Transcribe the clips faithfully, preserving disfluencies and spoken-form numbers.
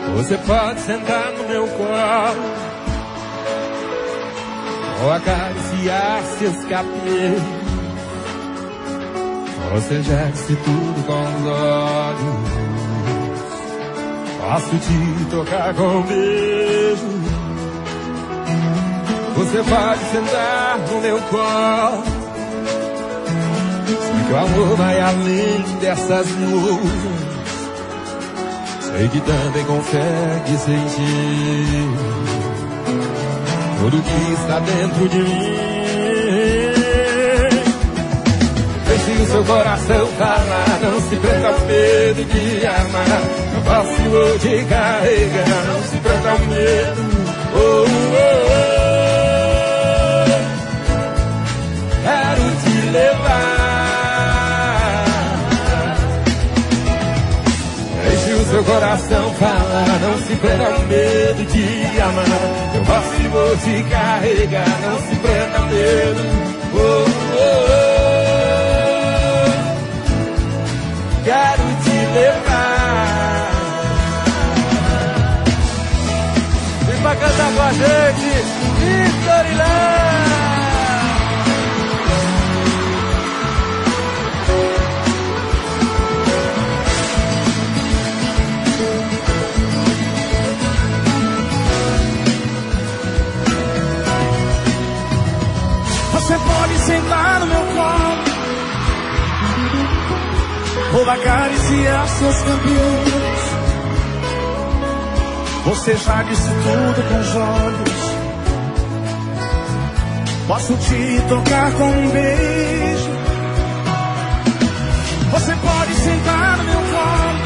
Você pode sentar no meu colo ou acariciar seus cabelos. Você já disse tudo com os olhos. Posso te tocar com um beijo. Você pode sentar no meu colo. Sei que o amor vai além dessas nuvens. Sei que também consegue sentir tudo que está dentro de mim. Deixe o seu coração falar, não se prenda ao medo de amar. Eu posso vou te carregar, não se prenda ao medo. Oh, oh, oh. Quero te levar. Deixe o seu coração falar, não se prenda ao medo de amar. Eu posso e vou te carregar, não se prenda ao medo. Oh, oh, oh. Quero te levar. Vem pra cantar com a gente, Vistorilândia. Você pode sentar no meu colo ou acariciar seus cabelos. Você já disse tudo com os olhos. Posso te tocar com um beijo. Você pode sentar no meu colo.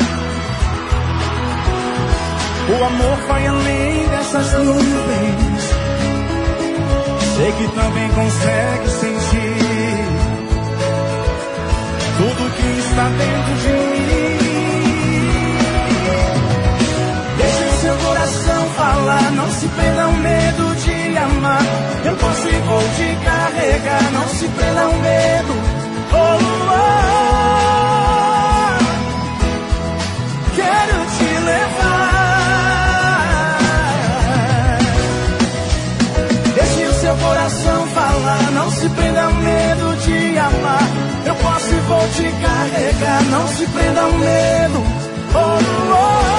O amor vai além dessas nuvens. Sei que também consegue sentir tudo que está dentro de mim. Deixe o seu coração falar, não se prenda ao medo de amar. Eu posso e vou te carregar, não se prenda ao medo. Oh, oh, oh. Quero te levar. Deixe o seu coração falar, não se prenda ao medo de amar. Eu posso e vou te carregar, não se prenda ao medo. Oh, oh,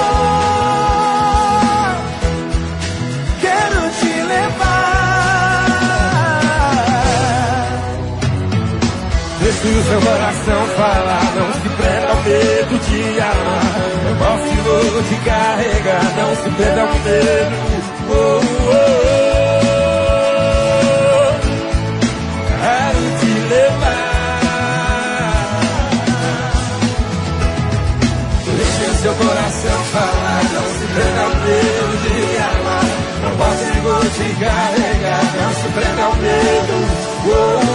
oh. Quero te levar. Deixe o seu coração falar, não se prenda ao medo de amar. Eu posso e vou te carregar, não se prenda ao medo. Oh, oh, oh. Quero te levar. Seu coração falar, não se prenda ao medo de amar. Não posso e vou te carregar, não se prenda ao medo. Oh,